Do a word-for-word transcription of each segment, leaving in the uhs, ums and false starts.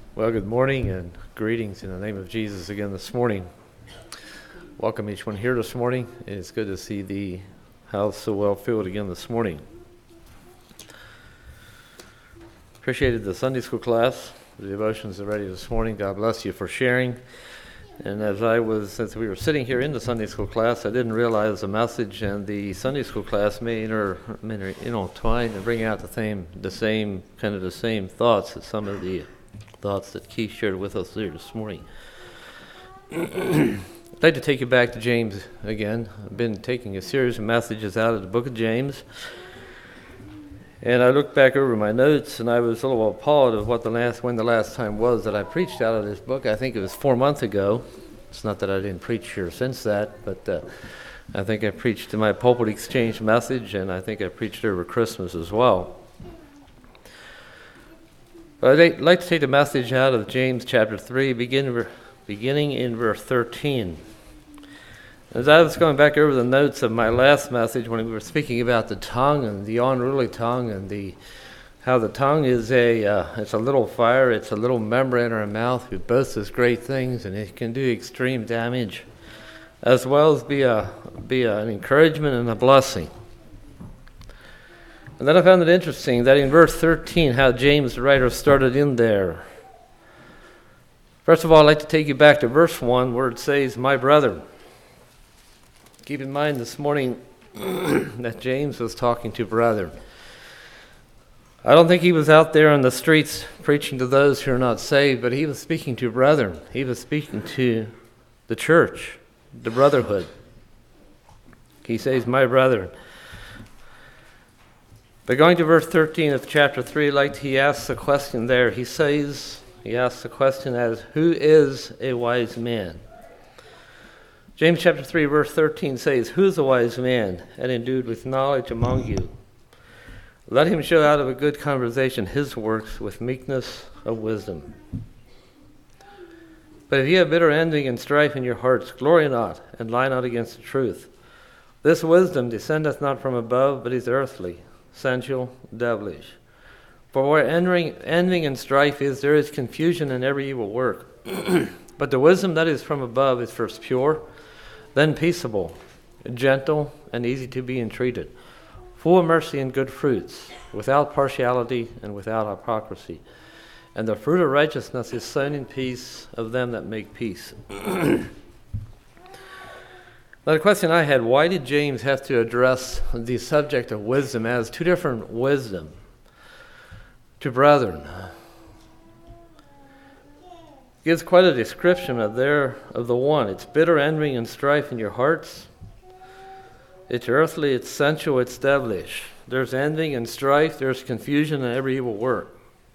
Well, good morning and greetings in the name of Jesus again this morning. Welcome each one here this morning. It's good to see the house so well filled again this morning. Appreciated the Sunday school class. The devotions are ready this morning. God bless you for sharing. And as I was, as we were sitting here in the Sunday school class, I didn't realize the message and the Sunday school class may inter, may intertwine and bring out the same, the same kind of the same thoughts as some of the thoughts that Keith shared with us there this morning. I'd like to take you back to James again. I've been taking a series of messages out of the book of James. And I looked back over my notes, and I was a little appalled of what the last, when the last time was that I preached out of this book. I think it was four months ago. It's not that I didn't preach here since that, but uh, I think I preached my pulpit exchange message, and I think I preached over Christmas as well. But I'd like to take the message out of James chapter three, begin, beginning in verse thirteen. As I was going back over the notes of my last message when we were speaking about the tongue and the unruly tongue and the how the tongue is a uh, it's a little fire, it's a little member in our mouth. It boasts great things and it can do extreme damage, as well as be a be a, an encouragement and a blessing. And then I found it interesting that in verse thirteen, how James the writer started in there. First of all, I'd like to take you back to verse one where it says, "My brother." Keep in mind this morning that James was talking to brethren. I don't think he was out there on the streets preaching to those who are not saved, but he was speaking to brethren. He was speaking to the church, the brotherhood. He says, "My brethren." But going to verse thirteen of chapter three, like he asks a question there. He says, he asks the question as, "Who is a wise man?" James chapter three, verse thirteen says, "Who is a wise man and endued with knowledge among you? Let him show out of a good conversation his works with meekness of wisdom. But if ye have bitter envy and strife in your hearts, glory not, and lie not against the truth. This wisdom descendeth not from above, but is earthly, sensual, devilish. For where envying, envying and strife is, there is confusion in every evil work. But the wisdom that is from above is first pure, then peaceable, gentle, and easy to be entreated, full of mercy and good fruits, without partiality and without hypocrisy. And the fruit of righteousness is sown in peace of them that make peace." Now the question I had, why did James have to address the subject of wisdom as two different wisdom to brethren? Gives quite a description of their of the one. It's bitter envy and strife in your hearts. It's earthly, it's sensual, it's devilish. There's envy and strife, there's confusion in every evil work.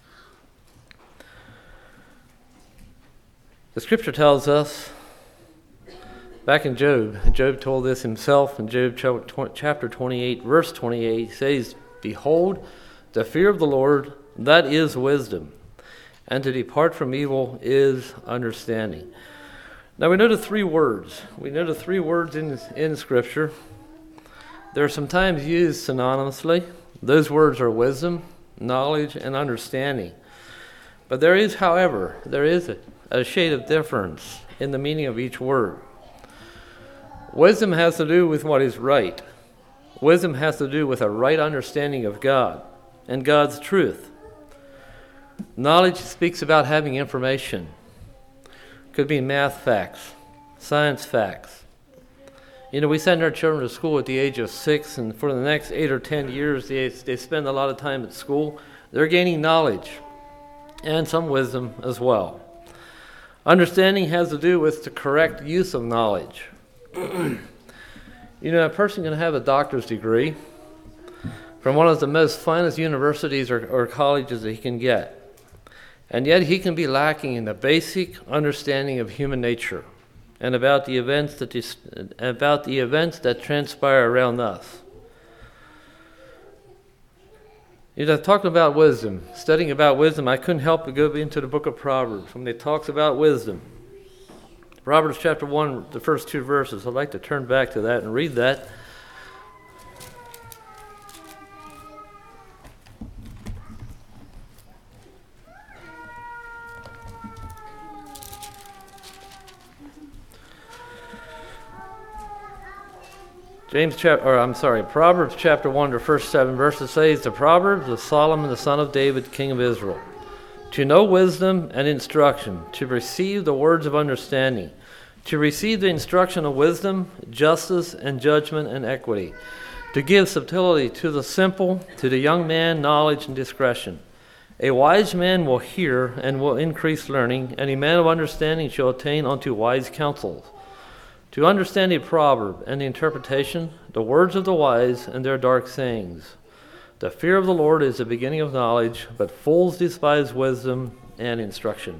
The scripture tells us, back in Job, Job told this himself in Job chapter twenty-eight, verse twenty-eight, he says, "Behold, the fear of the Lord, that is wisdom, and to depart from evil is understanding." Now we know the three words. We know the three words in, in Scripture. They're sometimes used synonymously. Those words are wisdom, knowledge, and understanding. But there is, however, there is a, a shade of difference in the meaning of each word. Wisdom has to do with what is right. Wisdom has to do with a right understanding of God and God's truth. Knowledge speaks about having information. Could be math facts, science facts. You know, we send our children to school at the age of six, and for the next eight or ten years, they, they spend a lot of time at school. They're gaining knowledge and some wisdom as well. Understanding has to do with the correct use of knowledge. You know, a person can have a doctor's degree from one of the most finest universities or, or colleges that he can get, and yet he can be lacking in the basic understanding of human nature and about the events that dis- about the events that transpire around us. You know, talking about wisdom, studying about wisdom, I couldn't help but go into the book of Proverbs when it talks about wisdom. Proverbs chapter one, the first two verses. I'd like to turn back to that and read that. James chapter, or I'm sorry, Proverbs chapter one, the first seven verses says, the Proverbs of Solomon, the son of David, king of Israel. To know wisdom and instruction, to receive the words of understanding, to receive the instruction of wisdom, justice, and judgment and equity, to give subtlety to the simple, to the young man knowledge and discretion. A wise man will hear and will increase learning, and a man of understanding shall attain unto wise counsels. To understand a proverb and the interpretation, the words of the wise and their dark sayings. The fear of the Lord is the beginning of knowledge, but fools despise wisdom and instruction.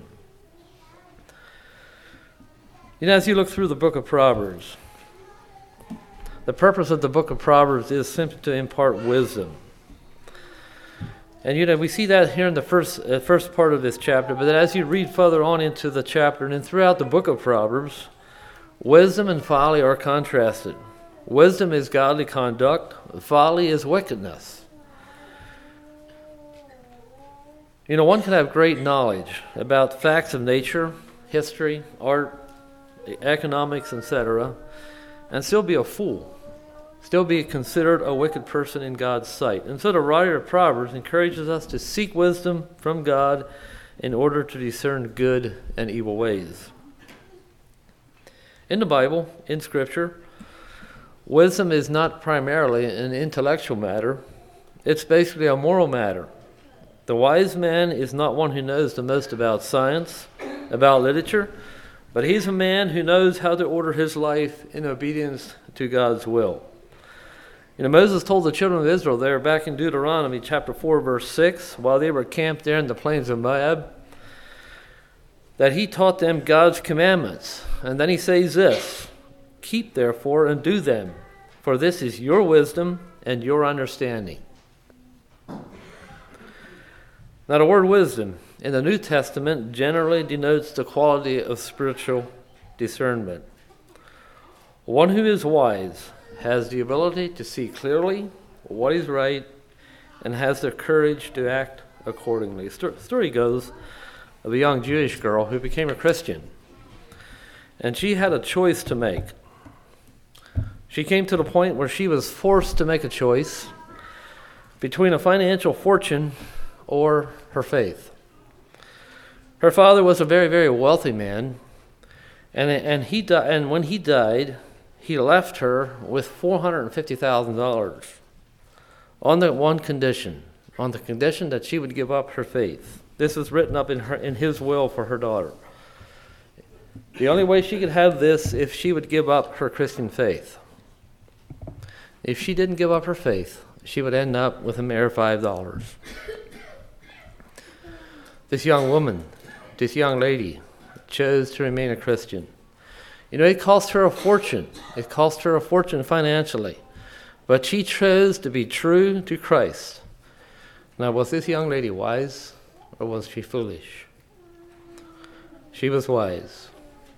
You know, as you look through the book of Proverbs, the purpose of the book of Proverbs is simply to impart wisdom. And you know, we see that here in the first uh, first part of this chapter, but then as you read further on into the chapter and then throughout the book of Proverbs, wisdom and folly are contrasted. Wisdom is godly conduct, folly is wickedness. You know, one can have great knowledge about facts of nature, history, art, economics, et cetera, and still be a fool, still be considered a wicked person in God's sight. And so the writer of Proverbs encourages us to seek wisdom from God in order to discern good and evil ways. In the Bible, in Scripture, wisdom is not primarily an intellectual matter. It's basically a moral matter. The wise man is not one who knows the most about science, about literature, but he's a man who knows how to order his life in obedience to God's will. You know, Moses told the children of Israel there back in Deuteronomy chapter four, verse six, while they were camped there in the plains of Moab, that he taught them God's commandments. And then he says this, keep therefore and do them, for this is your wisdom and your understanding. Now, the word wisdom in the New Testament generally denotes the quality of spiritual discernment. One who is wise has the ability to see clearly what is right and has the courage to act accordingly. The story goes of a young Jewish girl who became a Christian, and she had a choice to make. She came to the point where she was forced to make a choice between a financial fortune or her faith. Her father was a very, very wealthy man, and and he di- and when he died, he left her with four hundred fifty thousand dollars on the one condition, on the condition that she would give up her faith. This was written up in her in his will for her daughter. The only way she could have this if she would give up her Christian faith. If she didn't give up her faith, she would end up with a mere five dollars. This young woman, this young lady, chose to remain a Christian. You know, it cost her a fortune. It cost her a fortune financially. But she chose to be true to Christ. Now, was this young lady wise or was she foolish? She was wise.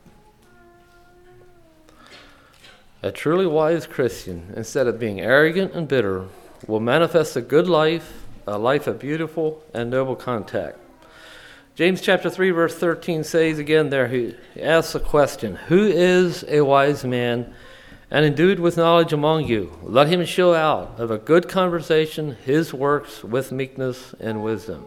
A truly wise Christian, instead of being arrogant and bitter, will manifest a good life, a life of beautiful and noble contact. James chapter three, verse thirteen says again there, he asks a question, who is a wise man and endued with knowledge among you? Let him show out of a good conversation his works with meekness and wisdom.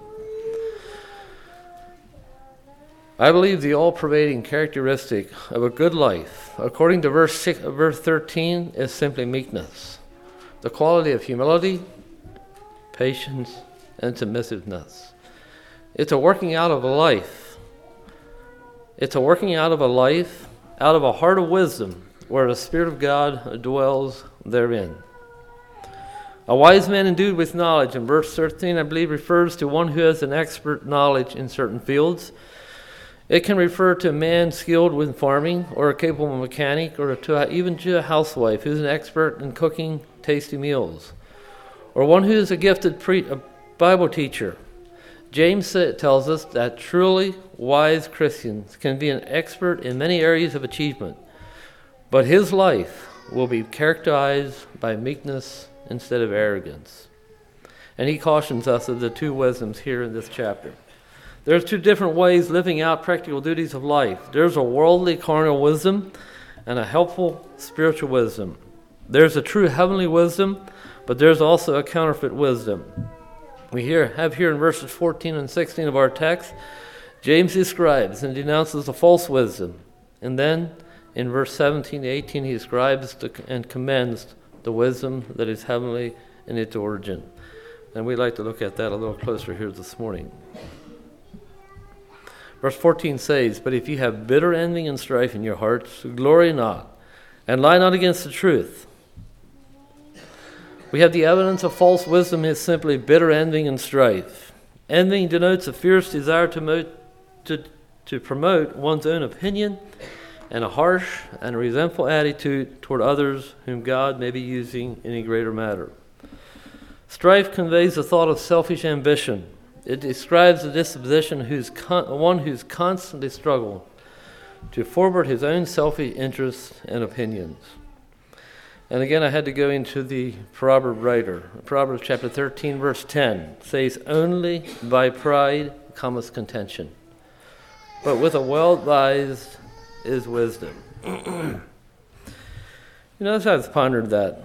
I believe the all-pervading characteristic of a good life, according to verse six, verse thirteen, is simply meekness, the quality of humility, patience, and submissiveness. It's a working out of a life. It's a working out of a life, out of a heart of wisdom, where the Spirit of God dwells therein. A wise man endued with knowledge, in verse thirteen, I believe, refers to one who has an expert knowledge in certain fields. It can refer to a man skilled with farming, or a capable mechanic, or to a, even to a housewife who's an expert in cooking tasty meals, or one who is a gifted pre- a Bible teacher. James tells us that truly wise Christians can be an expert in many areas of achievement, but his life will be characterized by meekness instead of arrogance. And he cautions us of the two wisdoms here in this chapter. There's two different ways living out practical duties of life. There's a worldly carnal wisdom and a helpful spiritual wisdom. There's a true heavenly wisdom, but there's also a counterfeit wisdom. We here have here in verses fourteen and sixteen of our text, James describes and denounces the false wisdom. And then in verse seventeen to eighteen, he describes the, and commends the wisdom that is heavenly in its origin. And we'd like to look at that a little closer here this morning. Verse fourteen says, "But if you have bitter envy and strife in your hearts, glory not, and lie not against the truth." We have the evidence of false wisdom is simply bitter envy and strife. Envy denotes a fierce desire to, mo- to, to promote one's own opinion and a harsh and resentful attitude toward others whom God may be using in a greater matter. Strife conveys the thought of selfish ambition. It describes a disposition who's con- one who's constantly struggled to forward his own selfish interests and opinions. And again, I had to go into the proverb writer. Proverbs chapter thirteen, verse ten says, "Only by pride cometh contention, but with a well-advised is wisdom." You know, as I've pondered that,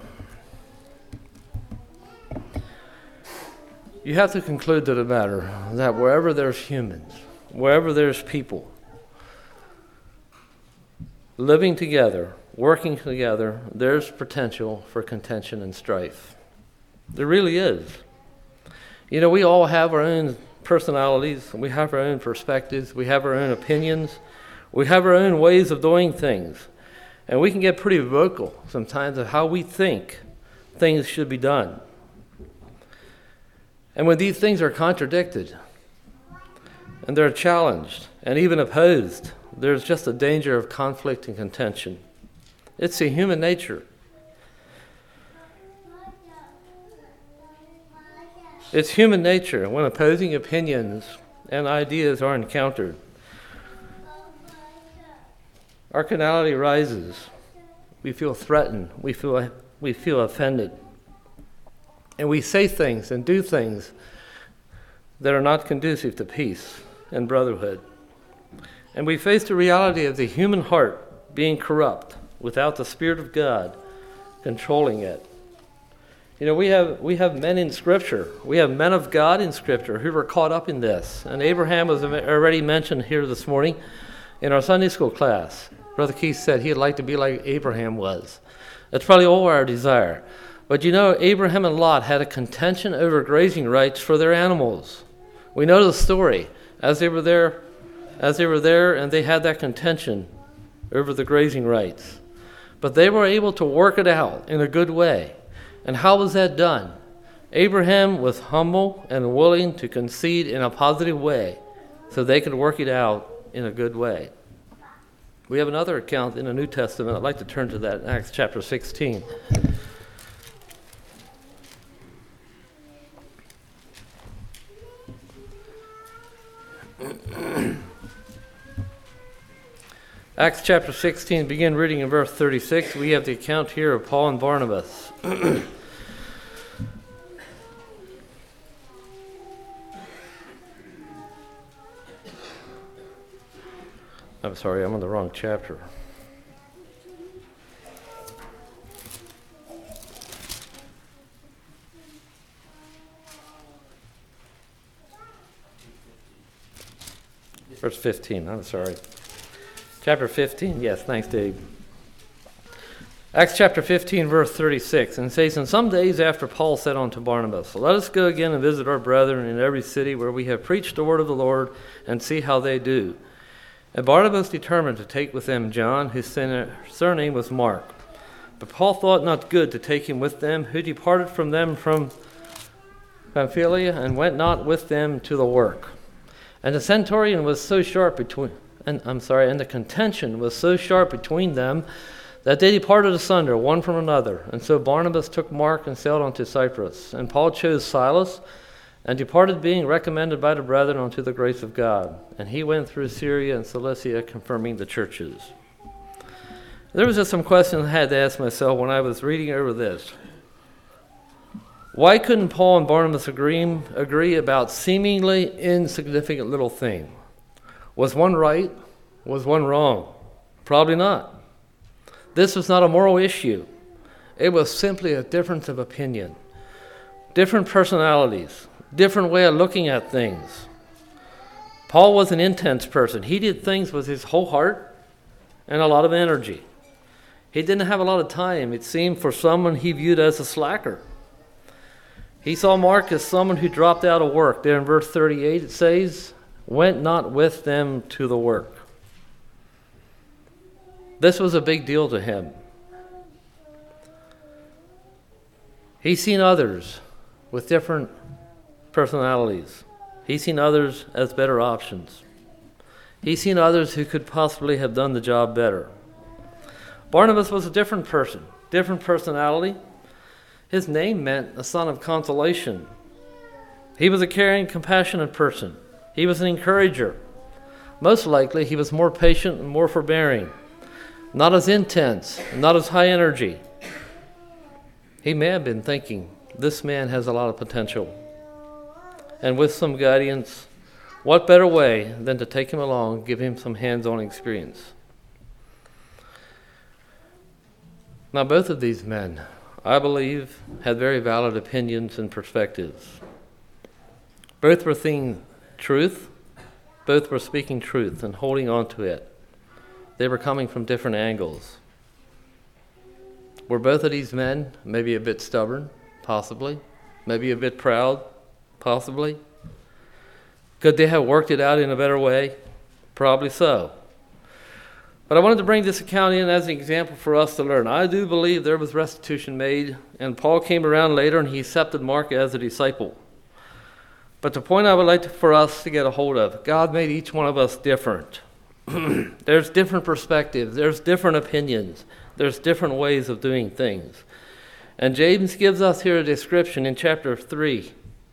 you have to conclude to the matter that wherever there's humans, wherever there's people living together, working together, there's potential for contention and strife. There really is. You know, we all have our own personalities, we have our own perspectives, we have our own opinions, we have our own ways of doing things. And we can get pretty vocal sometimes of how we think things should be done. And when these things are contradicted, and they're challenged, and even opposed, there's just a danger of conflict and contention. It's a human nature. It's human nature when opposing opinions and ideas are encountered. Our carnality rises. We feel threatened. We feel, we feel offended. And we say things and do things that are not conducive to peace and brotherhood. And we face the reality of the human heart being corrupt without the Spirit of God controlling it. You know, we have we have men in Scripture. We have men of God in Scripture who were caught up in this. And Abraham was already mentioned here this morning in our Sunday school class. Brother Keith said he'd like to be like Abraham was. That's probably all our desire. But you know, Abraham and Lot had a contention over grazing rights for their animals. We know the story. As they were there, as they were there and they had that contention over the grazing rights. But they were able to work it out in a good way. And how was that done? Abraham was humble and willing to concede in a positive way so they could work it out in a good way. We have another account in the New Testament. I'd like to turn to that in Acts chapter sixteen. Acts chapter sixteen, begin reading in verse thirty-six. We have the account here of Paul and Barnabas. I'm sorry, I'm on the wrong chapter. Verse fifteen, I'm sorry. Chapter fifteen, yes, thanks, Dave. Acts chapter fifteen, verse thirty-six, and it says, "And some days after Paul said unto Barnabas, Let us go again and visit our brethren in every city where we have preached the word of the Lord, and see how they do. And Barnabas determined to take with them John, whose surname was Mark. But Paul thought not good to take him with them, who departed from them from Pamphylia, and went not with them to the work. And the centurion was so sharp between And I'm sorry, and the contention was so sharp between them that they departed asunder one from another. And so Barnabas took Mark and sailed unto Cyprus. And Paul chose Silas and departed, being recommended by the brethren unto the grace of God. And he went through Syria and Cilicia, confirming the churches." There was just some questions I had to ask myself when I was reading over this. Why couldn't Paul and Barnabas agree, agree about seemingly insignificant little things? Was one right? Was one wrong? Probably not. This was not a moral issue. It was simply a difference of opinion, different personalities, different way of looking at things. Paul was an intense person. He did things with his whole heart and a lot of energy. He didn't have a lot of time, it seemed, for someone he viewed as a slacker. He saw Mark as someone who dropped out of work. There in verse thirty-eight it says, went not with them to the work. This was a big deal to him. He's seen others with different personalities. He's seen others as better options. He's seen others who could possibly have done the job better. Barnabas was a different person, different personality. His name meant a son of consolation. He was a caring, compassionate person. He was an encourager. Most likely, he was more patient and more forbearing, not as intense, not as high energy. He may have been thinking, this man has a lot of potential. And with some guidance, what better way than to take him along, give him some hands-on experience? Now, both of these men, I believe, had very valid opinions and perspectives. Both were seeing truth. Both were speaking truth and holding on to it. They were coming from different angles. Were both of these men maybe a bit stubborn? Possibly. Maybe a bit proud? Possibly. Could they have worked it out in a better way? Probably so. But I wanted to bring this account in as an example for us to learn. I do believe there was restitution made, and Paul came around later and he accepted Mark as a disciple. But the point I would like to, for us to get a hold of, God made each one of us different. There's different perspectives. There's different opinions. There's different ways of doing things. And James gives us here a description in chapter three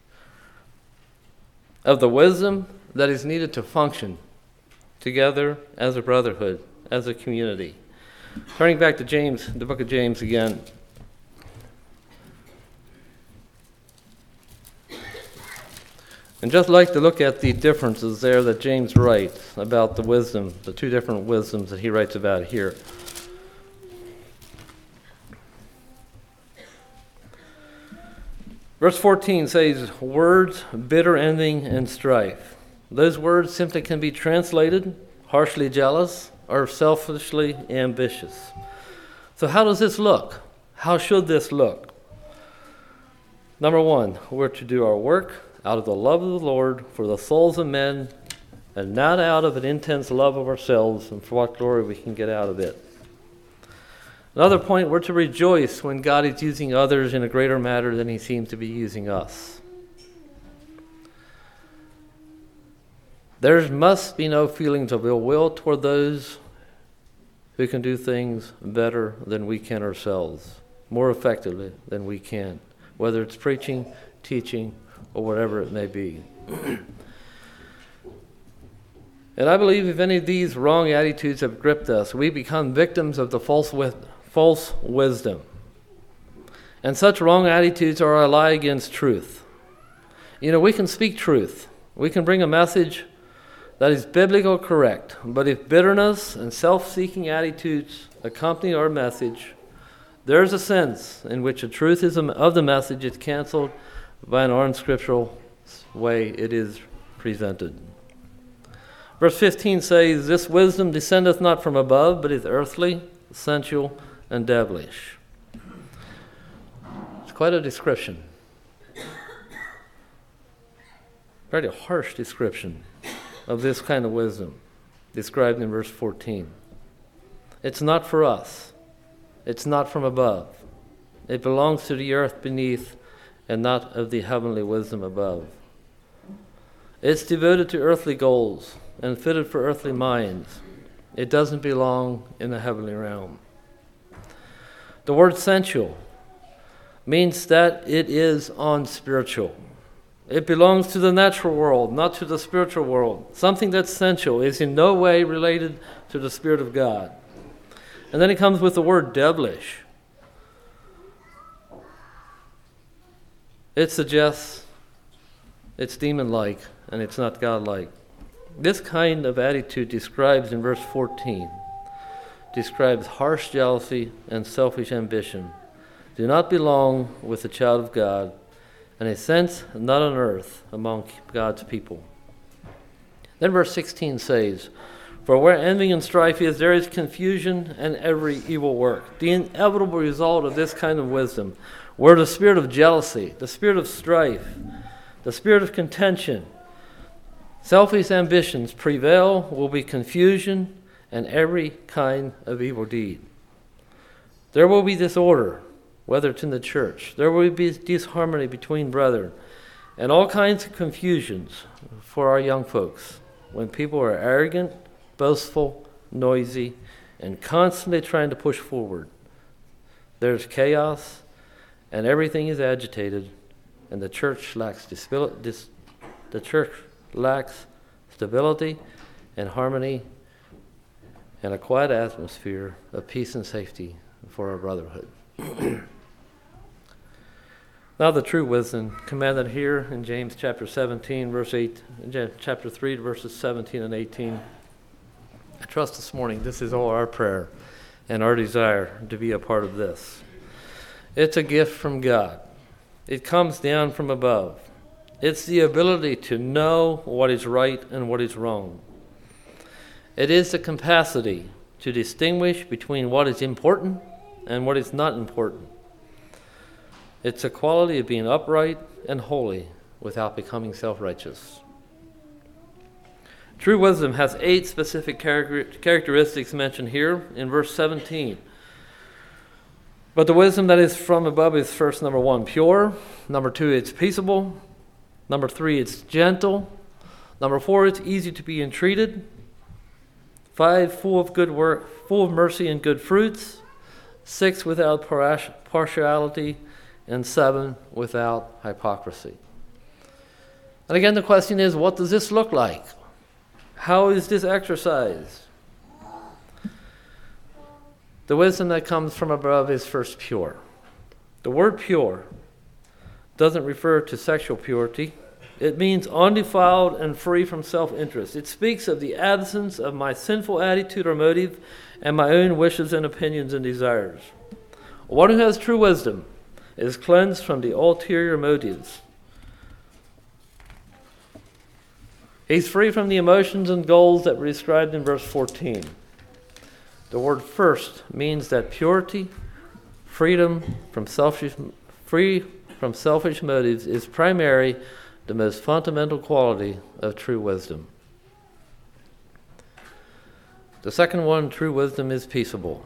of the wisdom that is needed to function together as a brotherhood, as a community. Turning back to James, the book of James again. And just like to look at the differences there that James writes about the wisdom, the two different wisdoms that he writes about here. Verse fourteen says, words, bitter envying, and strife. Those words simply can be translated harshly jealous or selfishly ambitious. So how does this look? How should this look? Number one, we're to do our work out of the love of the Lord for the souls of men, and not out of an intense love of ourselves and for what glory we can get out of it. Another point, we're to rejoice when God is using others in a greater manner than he seems to be using us. There must be no feelings of ill will toward those who can do things better than we can ourselves, more effectively than we can, whether it's preaching, teaching, or whatever it may be. And I believe if any of these wrong attitudes have gripped us, we become victims of the false wi- false wisdom. And such wrong attitudes are a lie against truth. You know, we can speak truth. We can bring a message that is biblical correct. But if bitterness and self-seeking attitudes accompany our message, there's a sense in which the truth is of the message is canceled by an unscriptural way it is presented. Verse fifteen says, this wisdom descendeth not from above, but is earthly, sensual, and devilish. It's quite a description. Very harsh description of this kind of wisdom described in verse fourteen. It's not for us. It's not from above. It belongs to the earth beneath and not of the heavenly wisdom above. It's devoted to earthly goals and fitted for earthly minds. It doesn't belong in the heavenly realm. The word sensual means that it is unspiritual. It belongs to the natural world, not to the spiritual world. Something that's sensual is in no way related to the Spirit of God. And then it comes with the word devilish. It suggests it's demon-like and it's not God-like. This kind of attitude describes in verse fourteen, describes harsh jealousy and selfish ambition, do not belong with the child of God, in a sense not on earth among God's people. Then verse sixteen says, "For where envy and strife is, there is confusion and every evil work." The inevitable result of this kind of wisdom, where the spirit of jealousy, the spirit of strife, the spirit of contention, selfish ambitions prevail, will be confusion and every kind of evil deed. There will be disorder, whether it's in the church. There will be disharmony between brethren, and all kinds of confusions for our young folks when people are arrogant, boastful, noisy, and constantly trying to push forward. There's chaos, and everything is agitated, and the church lacks disbil- dis- the church lacks stability and harmony and a quiet atmosphere of peace and safety for our brotherhood. Now the true wisdom commanded here in James chapter seventeen, verse eight, chapter three, verses seventeen and eighteen. I trust this morning this is all our prayer and our desire to be a part of this. It's a gift from God. It comes down from above. It's the ability to know what is right and what is wrong. It is the capacity to distinguish between what is important and what is not important. It's a quality of being upright and holy without becoming self-righteous. True wisdom has eight specific characteristics mentioned here in verse seventeen. But the wisdom that is from above is first, number one, pure. Number two, it's peaceable. Number three, it's gentle. Number four, it's easy to be entreated. Five, full of good work, full of mercy and good fruits. Six, without partiality. And seven, without hypocrisy. And again, the question is, what does this look like? How is this exercised? The wisdom that comes from above is first pure. The word pure doesn't refer to sexual purity. It means undefiled and free from self-interest. It speaks of the absence of my sinful attitude or motive and my own wishes and opinions and desires. One who has true wisdom is cleansed from the ulterior motives. He's free from the emotions and goals that were described in verse fourteen. The word first means that purity, freedom from selfish, free from selfish motives is primary, the most fundamental quality of true wisdom. The second one, true wisdom, is peaceable.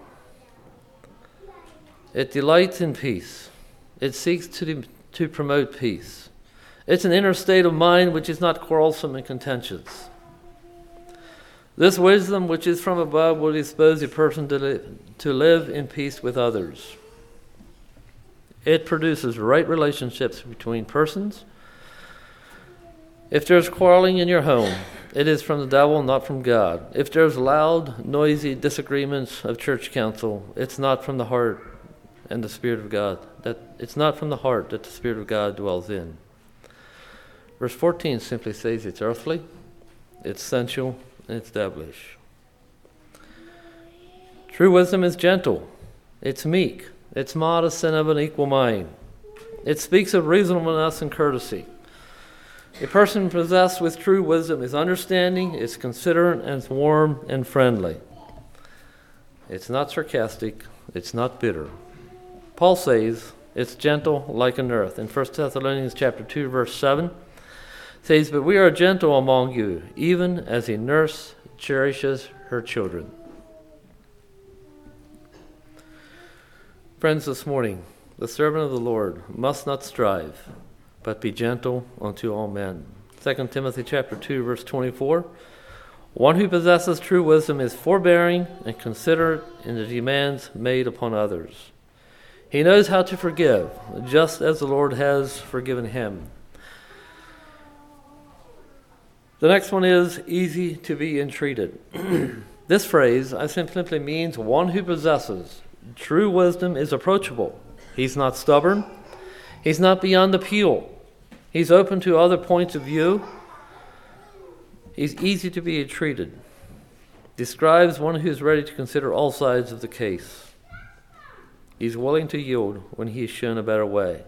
It delights in peace. It seeks to, to promote peace. It's an inner state of mind which is not quarrelsome and contentious. This wisdom, which is from above, will dispose a person to, li- to live in peace with others. It produces right relationships between persons. If there's quarreling in your home, it is from the devil, not from God. If there's loud, noisy disagreements of church council, it's not from the heart and the Spirit of God. That it's not from the heart that the Spirit of God dwells in. Verse fourteen simply says it's earthly, it's sensual, and it's devilish. True wisdom is gentle, it's meek, it's modest and of an equal mind. It speaks of reasonableness and courtesy. A person possessed with true wisdom is understanding, is considerate, and it's warm and friendly. It's not sarcastic, it's not bitter. Paul says it's gentle like an earth. In First Thessalonians chapter two, verse seven, says, "But we are gentle among you, even as a nurse cherishes her children." Friends, this morning, the servant of the Lord must not strive, but be gentle unto all men. Second Timothy chapter two, verse twenty-four, "One who possesses true wisdom is forbearing and considerate in the demands made upon others. He knows how to forgive, just as the Lord has forgiven him." The next one is easy to be entreated. This phrase, I simply means one who possesses true wisdom is approachable. He's not stubborn. He's not beyond appeal. He's open to other points of view. He's easy to be entreated. Describes one who's ready to consider all sides of the case. He's willing to yield when he's shown a better way.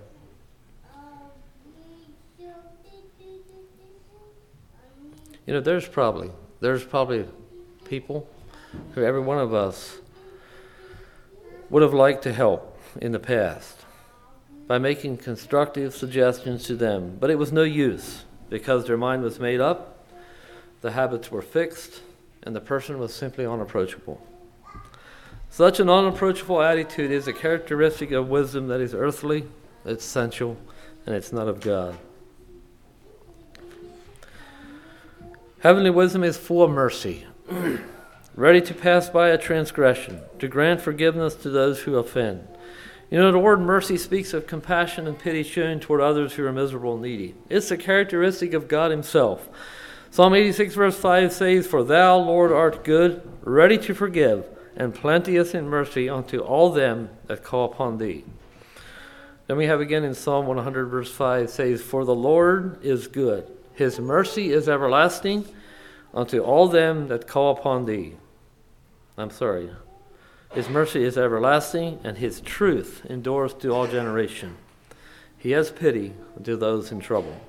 You know, there's probably, there's probably people who every one of us would have liked to help in the past by making constructive suggestions to them, but it was no use because their mind was made up, the habits were fixed, and the person was simply unapproachable. Such an unapproachable attitude is a characteristic of wisdom that is earthly, it's sensual, and it's not of God. Heavenly wisdom is full of mercy, ready to pass by a transgression, to grant forgiveness to those who offend. You know, the word mercy speaks of compassion and pity shown toward others who are miserable and needy. It's a characteristic of God himself. Psalm eighty-six verse five says, "For thou, Lord, art good, ready to forgive, and plenteous in mercy unto all them that call upon thee." Then we have again in Psalm one hundred verse five says, "For the Lord is good, his mercy is everlasting unto all them that call upon thee." I'm sorry. His mercy is everlasting, and his truth endures to all generation. He has pity to those in trouble.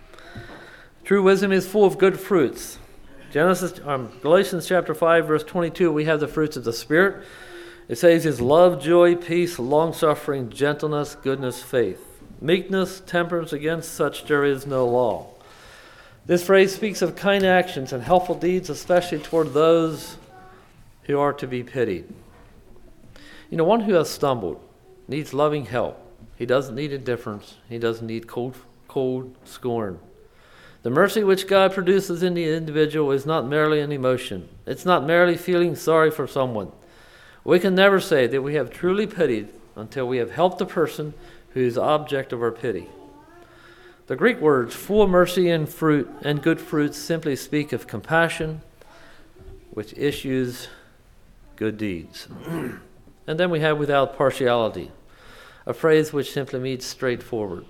True wisdom is full of good fruits. Genesis, um, Galatians chapter five, verse twenty-two, we have the fruits of the Spirit. It says, "Is love, joy, peace, long-suffering, gentleness, goodness, faith. Meekness, temperance, against such there is no law." This phrase speaks of kind actions and helpful deeds, especially toward those who are to be pitied. You know, one who has stumbled needs loving help. He doesn't need indifference. He doesn't need cold, cold scorn. The mercy which God produces in the individual is not merely an emotion. It's not merely feeling sorry for someone. We can never say that we have truly pitied until we have helped the person who is the object of our pity. The Greek words full of mercy and fruit and good fruits simply speak of compassion, which issues good deeds. And then we have without partiality, a phrase which simply means straightforward.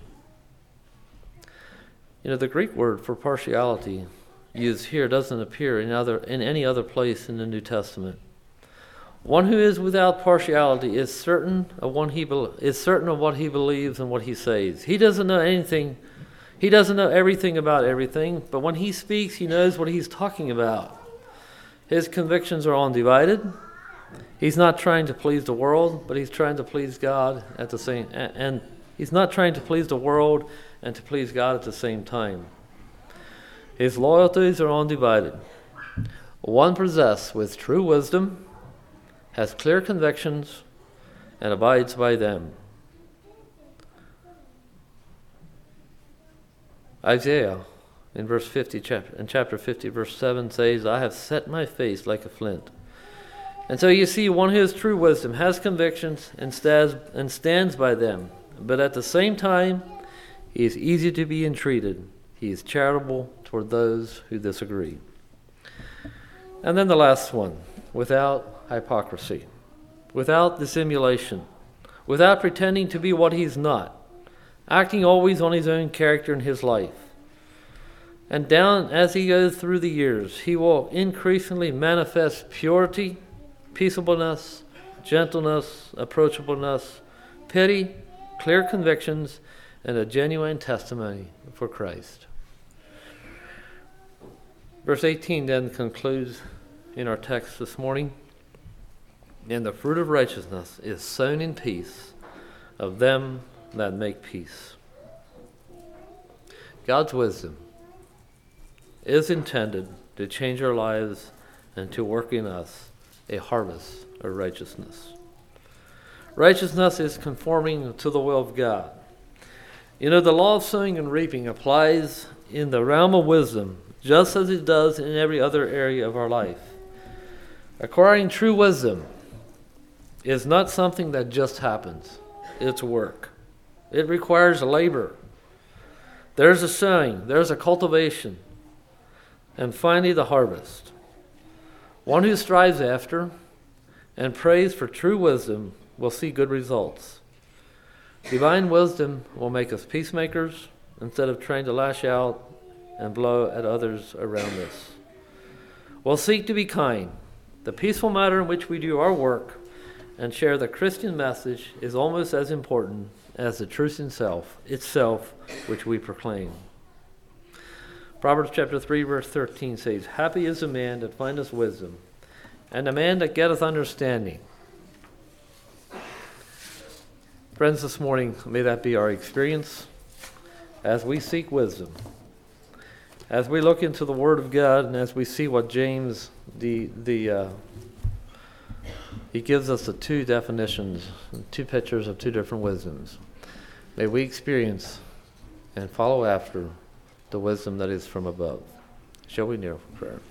You know, the Greek word for partiality used here doesn't appear in other in any other place in the New Testament. One who is without partiality is certain of one he be, is certain of what he believes and what he says. He doesn't know anything. He doesn't know everything about everything, but when he speaks, he knows what he's talking about. His convictions are undivided. He's not trying to please the world, but he's trying to please God at the same and he's not trying to please the world and to please God at the same time. His loyalties are undivided. One possessed with true wisdom has clear convictions and abides by them. Isaiah in verse fifty, chapter in chapter fifty, verse seven says, "I have set my face like a flint." And so you see, one who has true wisdom has convictions and stands, and stands by them. But at the same time, he is easy to be entreated. He is charitable toward those who disagree. And then the last one, without hypocrisy, without dissimulation, without pretending to be what he's not, acting always on his own character in his life. And down as he goes through the years, he will increasingly manifest purity, peaceableness, gentleness, approachableness, pity, clear convictions, and a genuine testimony for Christ. Verse eighteen then concludes in our text this morning, "And the fruit of righteousness is sown in peace of them that make peace." God's wisdom is intended to change our lives and to work in us a harvest of righteousness. Righteousness is conforming to the will of God. You know, the law of sowing and reaping applies in the realm of wisdom just as it does in every other area of our life. Acquiring true wisdom is not something that just happens. It's work. It requires labor. There's a sowing, there's a cultivation, and finally the harvest. One who strives after and prays for true wisdom will see good results. Divine wisdom will make us peacemakers instead of trying to lash out and blow at others around us. We'll seek to be kind, the peaceful manner in which we do our work, and share the Christian message is almost as important as the truth itself, itself which we proclaim. Proverbs chapter three, verse thirteen says, "Happy is the man that findeth wisdom, and the man that getteth understanding." Friends, this morning, may that be our experience as we seek wisdom. As we look into the Word of God and as we see what James, the the uh, he gives us the two definitions, two pictures of two different wisdoms. May we experience and follow after the wisdom that is from above. Shall we kneel for prayer?